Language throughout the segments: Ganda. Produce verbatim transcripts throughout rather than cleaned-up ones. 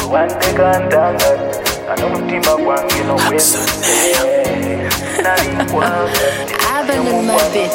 wandeka ntanga kana mutima gwange nogweso I've been in my bed.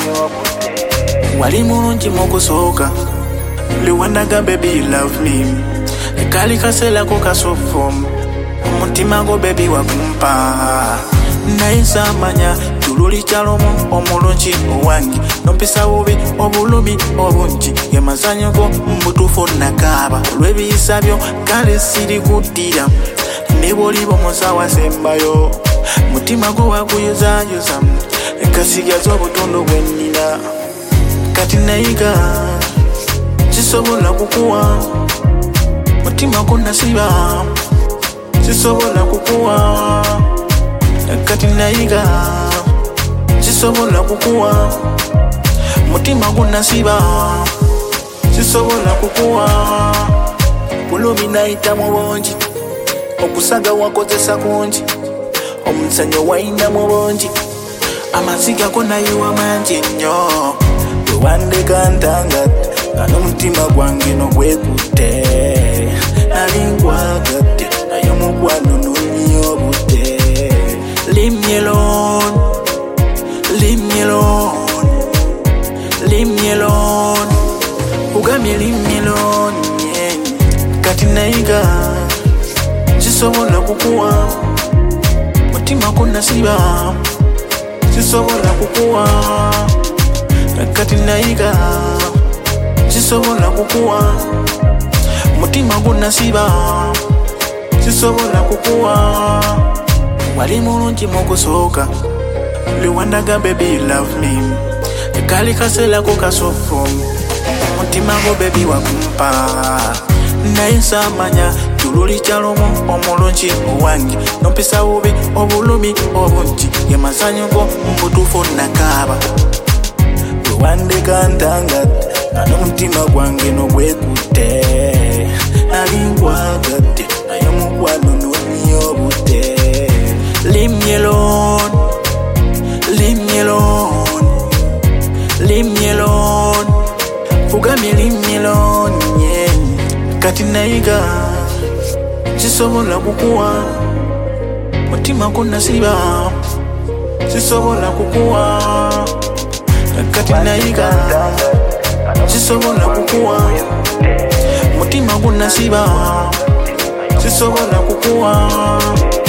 Wali mulungi mukusooka liwandaga baby love me ekali kasela ko kasofom omutima go baby wakumpa naye samanya tululi kyalomo omulungi owange nompisa bubi obulumi obungi yamazanyo go mbutufu nakaba olw'ebiyisa byo kale siri kuddira ne bw'oliba omusawa sembayo mutima go waguyozayoza ekasigaza obutundu bwennina kati nayiga sisobola kukuwa mutima go nasiba sisobola kukuwa kati nayiga sisobola kukuwa mutima go nasiba sisobola kukuwa bulumi nayita mu bungi okusaga wakozesa kungi omusanyo wayina mu bungi amaziga go nayiwa mangi nnyo wandeka ntanga nga n'omutima gwange nogwekutte nali nkwagadde naye omukwano nunyiyo obudde leave me alone leave me alone leave me alone ugambye leave me alone yeah. Kati nayiga sisobola kukuwa mutima go nasiba sisobola kukuwa kati nayiga sisobola kukuwa mutima go nasiba sisobola kukuwa wali mulungi mukusooka liwandaga baby love me ekali kasela ko kasofom mutima go baby wakumpa naye samanya tululi kyalomo omulungi owange nompisa bubi obulumi obungi yamazanyo go mbutufu nakaba wandeka ntanga nga n'omutima gwange nogwekutte nali nkwagadde naye omukwano nunyiyo obudde leave me alone leave me alone leave me alone ugambye leave me alone yeah. Kati nayiga sisobola kukuwa mutima go nasiba sisobola kukuwa kati nayiga sisobola kukuwa mutima go nasiba sisobola kukuwa